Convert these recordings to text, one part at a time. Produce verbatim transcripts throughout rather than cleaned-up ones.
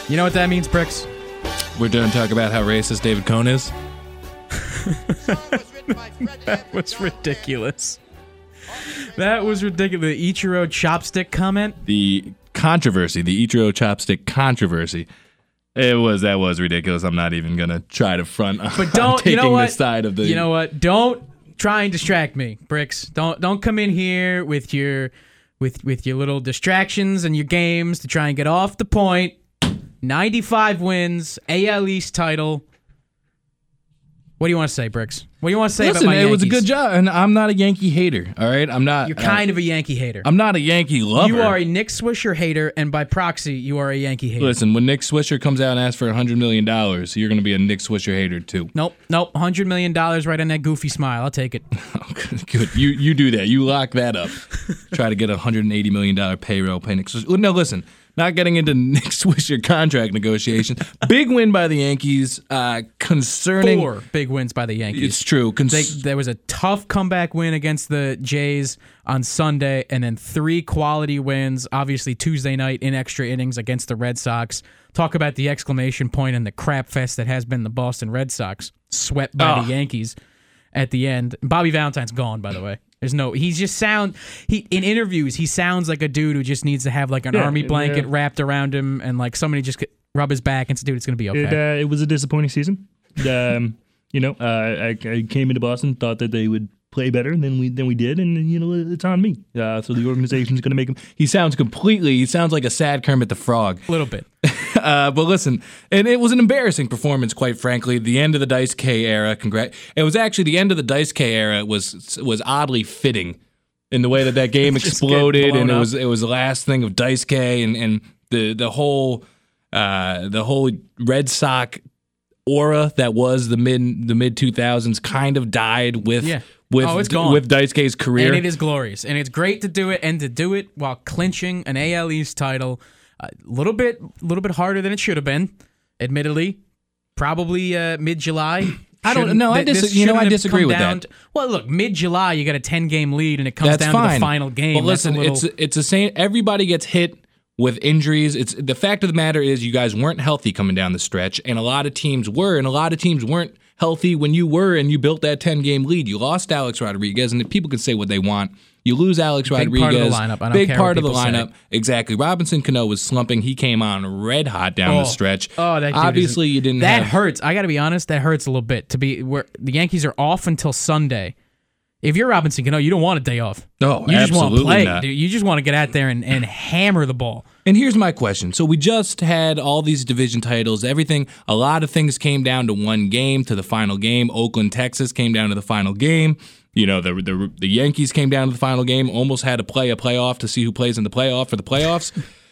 You know what that means, Bricks? We're done talking about how racist David Cohn is. That was ridiculous. That was ridiculous. The Ichiro chopstick comment. The controversy, the Ichiro chopstick controversy. It was that was ridiculous. I'm not even gonna try to front. But don't taking you know what? The side of the. You know what? Don't try and distract me, Bricks. Don't don't come in here with your with with your little distractions and your games to try and get off the point. ninety-five wins, A L East title. What do you want to say, Bricks? What do you want to say Listen, about my it Yankees? was a good job, and I'm not a Yankee hater. All right, I'm not. You're kind uh, of a Yankee hater. I'm not a Yankee lover. You are a Nick Swisher hater, and by proxy, you are a Yankee hater. Listen, when Nick Swisher comes out and asks for one hundred million dollars, you're going to be a Nick Swisher hater too. Nope, nope. one hundred million dollars right on that goofy smile. I'll take it. Oh, good, good. You you do that. You lock that up. Try to get a one hundred eighty million dollars payroll. Pay Nick Swisher. No, listen. Not getting into Nick Swisher contract negotiations. Big win by the Yankees. Uh, concerning Four big wins by the Yankees. It's true. Cons- they, there was a tough comeback win against the Jays on Sunday, and then three quality wins, obviously Tuesday night in extra innings against the Red Sox. Talk about the exclamation point and the crap fest that has been the Boston Red Sox, swept by oh. the Yankees at the end. Bobby Valentine's gone, by the way. There's no. He's just sound. He in interviews he sounds like a dude who just needs to have like an Yeah, army blanket yeah. wrapped around him and like somebody just could rub his back and say, "Dude, it's gonna be okay." It, uh, it was a disappointing season. Um, you know, uh, I, I came into Boston, thought that they would play better than we than we did, and you know, it's on me. Uh, so the organization's going to make him. he sounds completely. He sounds like a sad Kermit the Frog. A little bit. Uh, but listen, and it was an embarrassing performance, quite frankly. The end of the Dice K era. Congrat. It was actually the end of the Dice K era was was oddly fitting in the way that that game Just exploded, get blown and it up. was it was the last thing of Dice K, and and the the whole uh, the whole Red Sox aura that was the mid the mid two thousands kind of died with Yeah. with Oh, it's gone. with Dice K's career. And it is glorious. And it's great to do it, and to do it while clinching an A L East title. A little bit little bit harder than it should have been, admittedly. Probably uh, mid-July. I don't Shouldn't- know. I th- dis- this you know, shouldn't I have disagree come with down that. to- well, look, mid-July, you got a ten-game lead, and it comes That's down fine. to the final game. But That's a listen, little- it's it's the same. Everybody gets hit with injuries. It's the fact of the matter is you guys weren't healthy coming down the stretch, and a lot of teams were, and a lot of teams weren't healthy when you were, and you built that ten-game lead. You lost Alex Rodriguez, and people can say what they want. You lose Alex Big Rodriguez. part of the lineup. I don't big care part what of the people say. lineup. Exactly. Robinson Cano was slumping. He came on red hot down Oh. the stretch. Oh, that dude obviously is- you didn't. That have, hurts. I got to be honest. That hurts a little bit. To be where the Yankees are off until Sunday. If you're Robinson Cano, you don't want a day off. No, you just want to absolutely play. not. Dude. You just want to get out there and, and hammer the ball. And here's my question. So we just had all these division titles, everything, a lot of things came down to one game, to the final game. Oakland, Texas came down to the final game. You know, the the, the Yankees came down to the final game, almost had to play a playoff to see who plays in the playoff for the playoffs.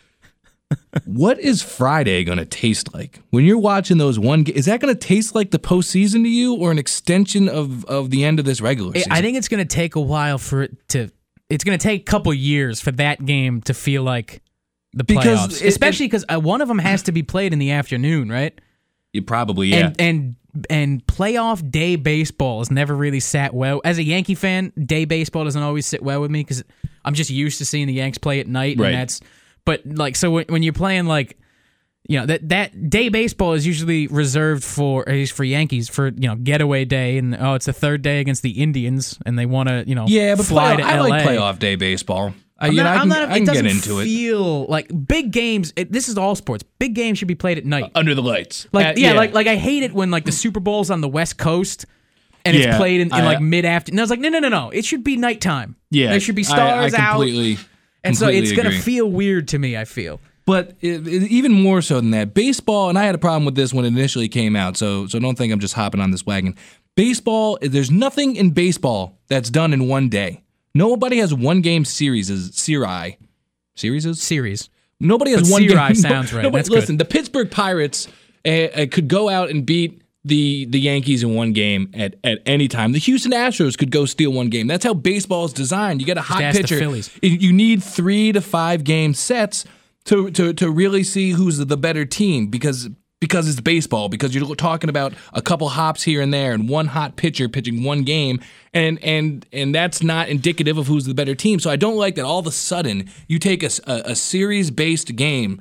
What is Friday going to taste like? When you're watching those one ga- is that going to taste like the postseason to you, or an extension of, of the end of this regular season? I think it's going to take a while for it to. It's going to take a couple years for that game to feel like the Because playoffs, it- especially because uh, one of them has to be played in the afternoon, right? You probably, yeah. And and and playoff day baseball has never really sat well. As a Yankee fan, day baseball doesn't always sit well with me because I'm just used to seeing the Yanks play at night, Right. and that's. But like, so when, when you're playing like, you know, that that day baseball is usually reserved for at least for Yankees for you know getaway day, and oh, it's the third day against the Indians, and they want to you know yeah, but fly playoff, to I L A. like playoff day baseball. I, I'm you not, know, I I'm can, not, I it can doesn't get into it. feel like big games. It, this is all sports. Big games should be played at night. Under the lights. Like Uh, yeah, like like I hate it when like the Super Bowl's on the West Coast and it's Yeah, played in, in I- like mid afternoon. I was like, no, no, no, no. It should be nighttime. Yeah, there should be I- stars I, out, completely, and so completely it's gonna agree. feel weird to me. I feel. But it, it- even more so than that, baseball, and I had a problem with this when it initially came out, so so don't think I'm just hopping on this wagon. Baseball, there's nothing in baseball that's done in one day. Nobody has one game series as Series. Series? Series. Nobody has But one Series game. sounds right. Nobody, That's good. listen, the Pittsburgh Pirates uh, uh, could go out and beat the the Yankees in one game at, at any time. The Houston Astros could go steal one game. That's how baseball is designed. You get a hot ask the pitcher. Phillies. You- You need three to five game sets to to to really see who's the better team because because it's baseball, because you're talking about a couple hops here and there and one hot pitcher pitching one game, and and and that's not indicative of who's the better team. So I don't like that all of a sudden you take a, a, a series-based game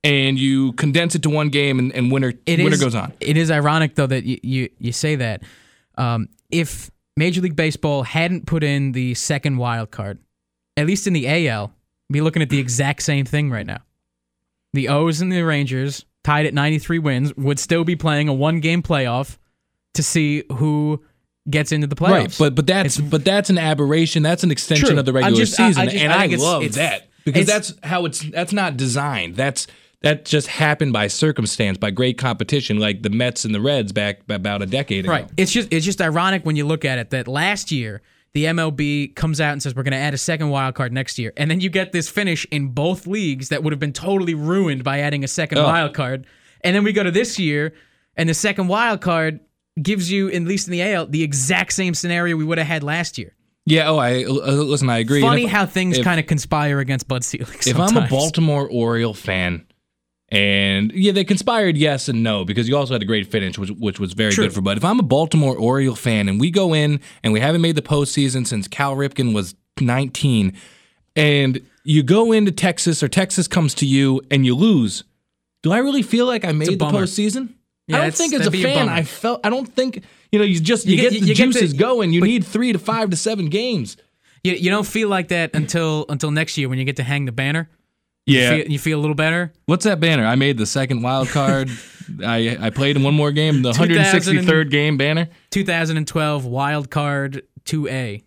and you condense it to one game, and, and winner It winner is- goes on. It is ironic, though, that you, you, you say that. Um, if Major League Baseball hadn't put in the second wild card, at least in the A L, we'd be looking at the exact same thing right now. The O's and the Rangers, tied at ninety-three wins, would still be playing a one-game playoff to see who gets into the playoffs. Right, but but that's but that's an aberration. That's an extension True. of the I'm regular just- I- I season, just- and I I, think it's- love it's- that because it's- that's how it's that's not designed. That's that just happened by circumstance, by great competition, like the Mets and the Reds back about a decade ago. Right. It's just it's just ironic when you look at it that last year the M L B comes out and says we're going to add a second wild card next year, and then you get this finish in both leagues that would have been totally ruined by adding a second Oh. wild card, and then we go to this year, and the second wild card gives you, at least in the A L, the exact same scenario we would have had last year. Yeah. Oh, I uh, listen. I agree. Funny And if- how things if- kind of conspire against Bud Selig. If I'm a sometimes. Baltimore Oriole fan, and yeah, they conspired yes and no because you also had a great finish, which which was very True. good for Bud. If I'm a Baltimore Oriole fan and we go in and we haven't made the postseason since Cal Ripken was nineteen, and you go into Texas or Texas comes to you and you lose, do I really feel like I made the bummer. postseason? Yeah, I don't it's- think as a that'd be a fan bummer. I felt. I don't think you know. You just you, You get, get- the you get the- juices going. You but- need three to five to seven games. you, you don't feel like that until until next year when you get to hang the banner. Yeah. You feel, you feel a little better. What's that banner? I made the second wild card. I I played in one more game, the one hundred sixty-third game banner. two thousand twelve wild card two A.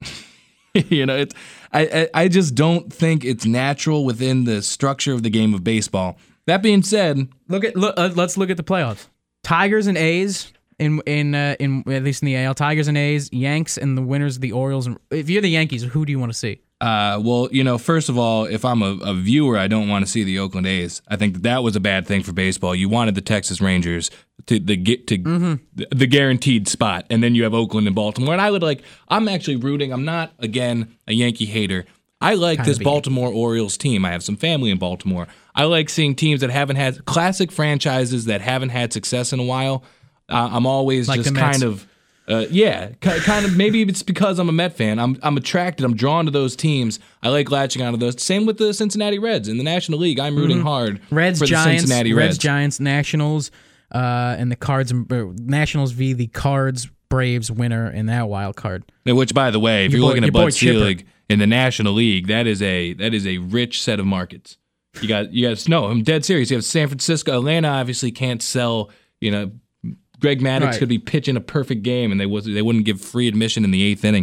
you know, it's I, I I just don't think it's natural within the structure of the game of baseball. That being said, Look at look. Uh, let's look at the playoffs. Tigers and A's in in uh, in at least in the A L. Tigers and A's, Yanks and the winners of the Orioles. And if you're the Yankees, who do you want to see? uh, well, you know, first of all, if I'm a, a viewer, I don't want to see the Oakland A's. I think that, that was a bad thing for baseball. You wanted the Texas Rangers to the get to the, the guaranteed spot, and then you have Oakland and Baltimore. And I would like. I'm actually rooting. I'm not again a Yankee hater. I like Kinda this be. Baltimore Orioles team. I have some family in Baltimore. I like seeing teams that haven't had classic franchises that haven't had success in a while. Uh, I'm always Like just the Mets. kind of, uh, yeah, ki- kind of. Maybe it's because I'm a Met fan. I'm I'm attracted. I'm drawn to those teams. I like latching onto those. Same with the Cincinnati Reds in the National League. I'm rooting hard Reds, for the Giants, Cincinnati Reds, Reds. Giants, Nationals, uh, and the Cards. Uh, Nationals v the Cards Braves winner in that wild card. Which, by the way, if Your you're boy- looking your at boy Bud Chipper. Selig in the National League, that is a that is a rich set of markets. You got you got no. I'm dead serious. You have San Francisco, Atlanta. Obviously, can't sell. You know, Greg Maddux Right. could be pitching a perfect game, and they was they wouldn't give free admission in the eighth inning.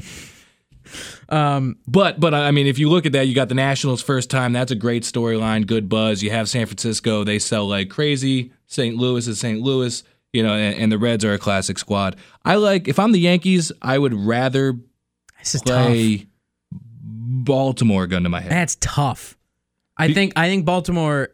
Um, But but I mean, if you look at that, you got the Nationals first time. That's a great storyline, good buzz. You have San Francisco; they sell like crazy. Saint Louis is Saint Louis, you know, and, and the Reds are a classic squad. I like if I'm the Yankees, I would rather this is tough. play Baltimore. Gun to my head. That's tough. I think I think Baltimore.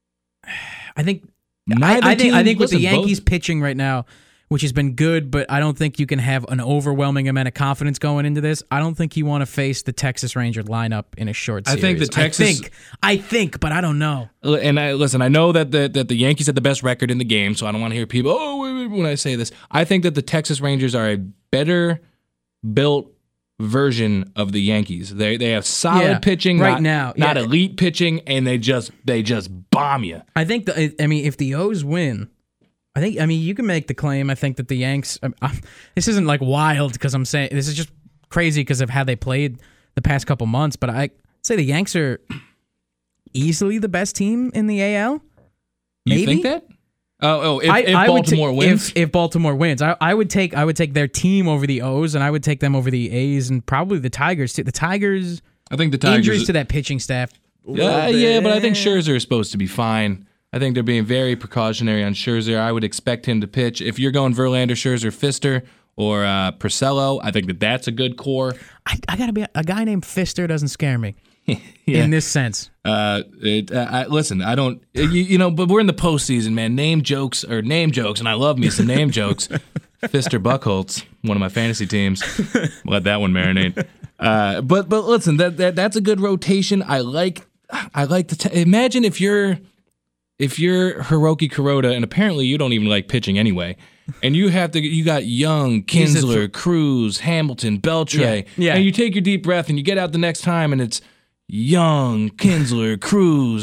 I think I, Neither I think team- I think with the listen, both- Yankees pitching right now, which has been good, but I don't think you can have an overwhelming amount of confidence going into this. I don't think you want to face the Texas Ranger lineup in a short I series. think the Texas- I think, I think, but I don't know. And I listen. I know that the that the Yankees had the best record in the game, so I don't want to hear people. Oh, wait, wait, when I say this, I think that the Texas Rangers are a better built version of the Yankees. They they have solid Yeah, pitching right not, now, not yeah. elite pitching, and they just they just bomb you. I think the. I mean, if the O's win, I think. I mean, you can make the claim. I think that the Yanks. I'm, I'm, this isn't like wild because I'm saying this is just crazy because of how they played the past couple months. But I say the Yanks are easily the best team in the A L. Maybe You think that? Oh, oh, if, I, if I would Baltimore ta- wins, If, if Baltimore wins, I, I would take I would take their team over the O's, and I would take them over the A's, and probably the Tigers too. The Tigers, I think the Tigers. injuries to that pitching staff. Yeah, yeah, but I think Scherzer is supposed to be fine. I think they're being very precautionary on Scherzer. I would expect him to pitch. If you're going Verlander, Scherzer, Pfister, or uh, Porcello, I think that that's a good core. I, I gotta be a guy named Pfister doesn't scare me Yeah. in this sense. Uh, it, uh, I, listen, I don't, you, you know, but we're in the postseason, man. Name jokes or name jokes, and I love me some name jokes. Pfister Buckholz, one of my fantasy teams. Let that one marinate. Uh, but but listen, that, that that's a good rotation. I like I like the. T- imagine if you're if you're Hiroki Kuroda, and apparently you don't even like pitching anyway. And you have to, you got Young, He's a Kinsler, th- Cruz, Hamilton, Beltray. Yeah, yeah. And you take your deep breath and you get out the next time and it's Young, Kinsler, Cruz,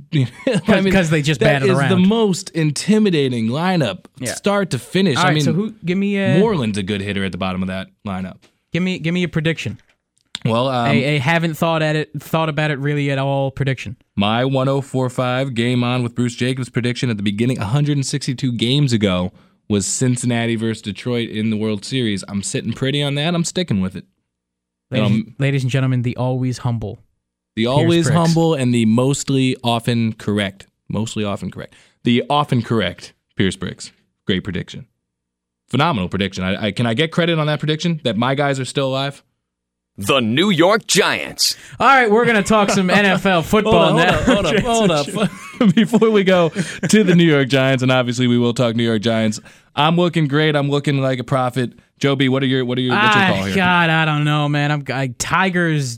I mean, 'cause they just that batted is around. the most intimidating lineup, Yeah. start to finish. All I right, mean, so who? Give me a Moreland's a good hitter at the bottom of that lineup. give me give me a prediction. Well, um, a, a haven't thought at it, thought about it really at all prediction. my one oh four point five Game On with Bruce Jacobs prediction at the beginning, one hundred sixty-two games ago, was Cincinnati versus Detroit in the World Series. I'm sitting pretty on that. I'm sticking with it. Ladies, Um, ladies and gentlemen, the always humble. The always Pricks. humble and the mostly often correct. Mostly often correct. The often correct Pierce Bricks. Great prediction. Phenomenal prediction. I, I, can I get credit on that prediction? That my guys are still alive? The New York Giants. All right, we're gonna talk some N F L football Hold now. up, hold up, hold up, hold up. Before we go to the New York Giants, and obviously we will talk New York Giants. I'm looking great. I'm looking like a prophet. Joe B, what are your what are your what's your call Ah, here? God, I don't know, man. I'm I, Tigers.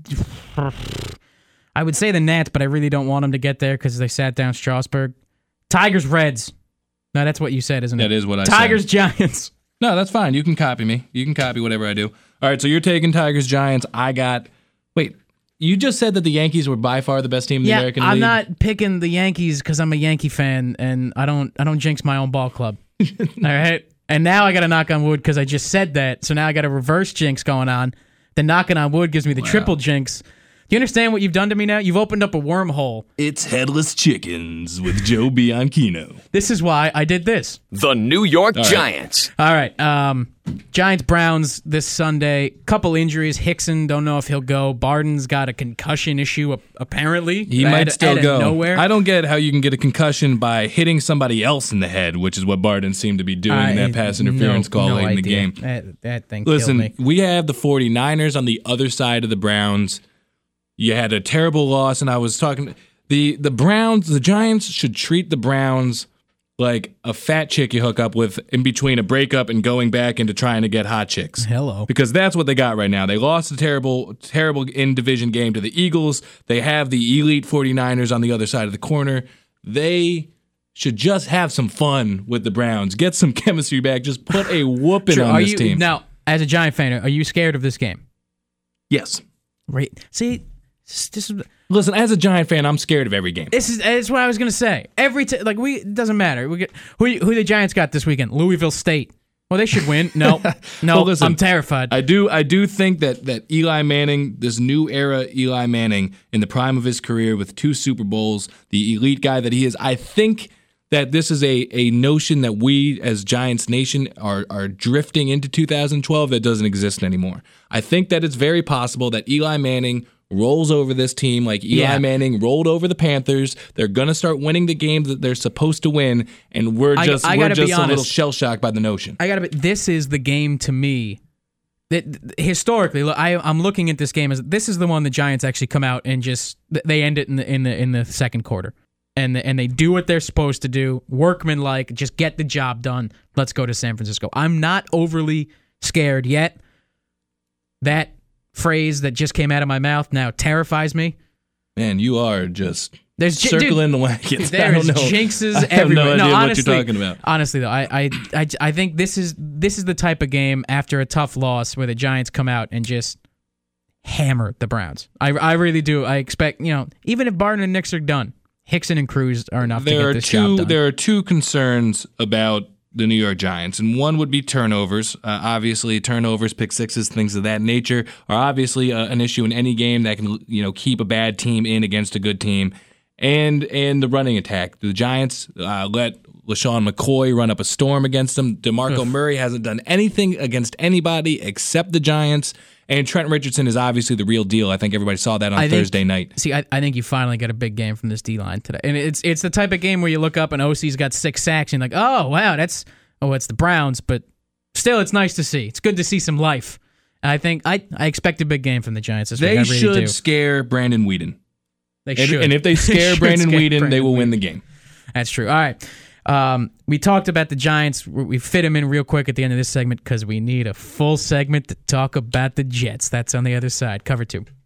I would say the Nats, but I really don't want them to get there because they sat down Strasburg. Tigers, Reds. No, that's what you said, isn't it? That is what I Tigers, said. Giants. No, that's fine. You can copy me. You can copy whatever I do. All right, so you're taking Tigers, Giants. I got. Wait, you just said that the Yankees were by far the best team in the Yeah, American I'm League. not picking the Yankees because I'm a Yankee fan and I don't I don't jinx my own ball club. All right, and now I got to knock on wood because I just said that. So now I got a reverse jinx going on. The knocking on wood gives me the triple jinx. Do you understand what you've done to me now? You've opened up a wormhole. It's Headless Chickens with Joe Bianchino. This is why I did this. The New York right. Giants. All right. Um, Giants Browns this Sunday. Couple injuries. Hickson, don't know if he'll go. Barden's got a concussion issue, apparently. He out- might still out of go. Nowhere. I don't get how you can get a concussion by hitting somebody else in the head, which is what Barden seemed to be doing in that I- pass interference no- call no late in the idea. game. That, that thing Listen, killed me. we have the 49ers on the other side of the Browns. You had a terrible loss, and I was talking the the Browns, the Giants should treat the Browns like a fat chick you hook up with in between a breakup and going back into trying to get hot chicks. Hello. Because that's what they got right now. They lost a terrible, terrible in-division game to the Eagles. They have the elite 49ers on the other side of the corner. They should just have some fun with the Browns. Get some chemistry back. Just put a whooping Sure, on are this you, team. Now, as a Giant fan, are you scared of this game? Yes. Right. See, this, this is Listen, as a Giant fan, I'm scared of every game. this is that's what I was gonna say. Every t- like we it doesn't matter. We get who who the Giants got this weekend? Louisville State. Well, they should win. No, no, Well, listen, I'm terrified. I do I do think that that Eli Manning, this new era Eli Manning in the prime of his career with two Super Bowls, the elite guy that he is, I think that this is a, a notion that we as Giants Nation are are drifting into two thousand twelve that doesn't exist anymore. I think that it's very possible that Eli Manning rolls over this team like Eli Yeah. Manning rolled over the Panthers. They're going to start winning the games that they're supposed to win, and we're I- just I we're gotta be just a little honest. shell-shocked by the notion. I gotta. Be, this is the game to me. That historically, look, I, I'm looking at this game as this is the one the Giants actually come out and just they end it in the in the in the second quarter, and and they do what they're supposed to do, workmanlike, just get the job done. Let's go to San Francisco. I'm not overly scared yet. That phrase that just came out of my mouth now terrifies me. Man, you are just There's ji- circling dude, the wagons. I There's don't know. jinxes I have everywhere. no idea what honestly, you're talking about. Honestly, though, I, I, I, I think this is this is the type of game after a tough loss where the Giants come out and just hammer the Browns. I, I really do. I expect, you know, even if Barton and Knicks are done, Hickson and Cruz are enough to There get are this job two. done. There are two concerns about the New York Giants, and one would be turnovers. Uh, obviously, turnovers, pick sixes, things of that nature are obviously uh, an issue in any game that can, you know, keep a bad team in against a good team. And and the running attack. The Giants uh, let LaShawn McCoy run up a storm against them. DeMarco Murray hasn't done anything against anybody except the Giants. And Trent Richardson is obviously the real deal. I think everybody saw that on I think- Thursday night. See, I, I think you finally get a big game from this D line today, and it's it's the type of game where you look up and O C's got six sacks, and you're like, oh wow, that's oh it's the Browns, but still, it's nice to see. It's good to see some life. And I think I I expect a big game from the Giants this week. They I really should do. scare Brandon Whedon. They And, should. and if they scare should Brandon scare Whedon, they Brandon will Whedon. win the game. That's true. All right. Um, we talked about the Giants. We fit them in real quick at the end of this segment because we need a full segment to talk about the Jets. That's on the other side. Cover two.